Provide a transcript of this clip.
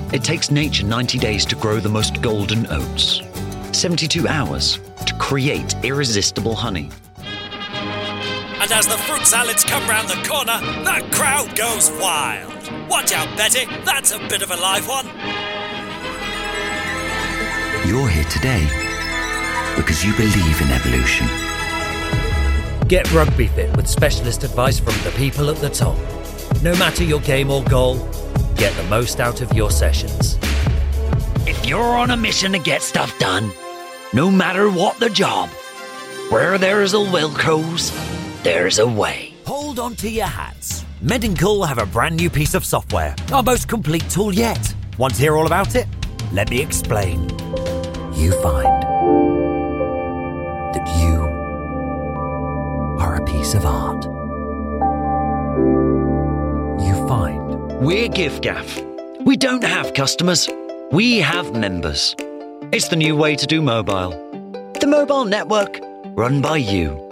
It takes nature 90 days to grow the most golden oats, 72 hours to create irresistible honey. And as the fruit salads come round the corner, that crowd goes wild. Watch out, Betty, that's a bit of a live one. You're here today because you believe in evolution. Get rugby fit with specialist advice from the people at the top. No matter your game or goal, get the most out of your sessions. If you're on a mission to get stuff done, no matter what the job, where there's a Wilco's, there's a way. Hold on to your hats. Medical have a brand new piece of software, our most complete tool yet. Want to hear all about it? Let me explain. You find that you are a piece of art. You find We're GiveGaff. We don't have customers, we have members. It's the new way to do mobile. The mobile network run by you.